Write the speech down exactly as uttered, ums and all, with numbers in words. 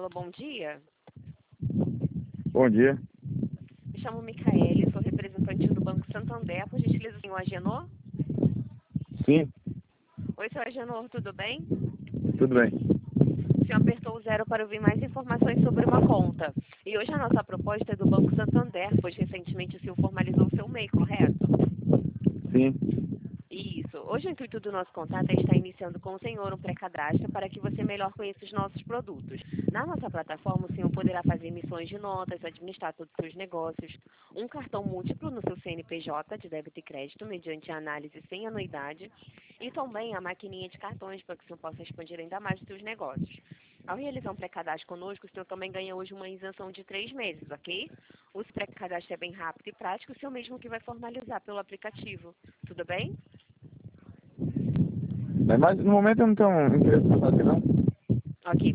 Alô, bom dia. Bom dia. Me chamo Micaele, sou representante do Banco Santander. Por gentileza, o senhor Agenor? Sim, Oi, senhor Agenor, tudo bem? tudo bem. O senhor apertou o zero para ouvir mais informações sobre uma conta. E hoje a nossa proposta é do Banco Santander, pois recentemente o senhor formalizou o seu M E I, correto? Sim, Isso. Hoje o intuito do nosso contato é estar iniciando com o senhor um pré-cadastro para que você melhor conheça os nossos produtos. Na nossa plataforma, o senhor poderá fazer emissões de notas, administrar todos os seus negócios, um cartão múltiplo no seu C N P J de débito e crédito, mediante análise sem anuidade, e também a maquininha de cartões para que o senhor possa expandir ainda mais os seus negócios. Ao realizar um pré-cadastro conosco, o senhor também ganha hoje uma isenção de três meses, ok? O pré-cadastro é bem rápido e prático, o senhor mesmo que vai formalizar pelo aplicativo. Tudo bem? mas no momento eu não tenho interesse em fazer, não.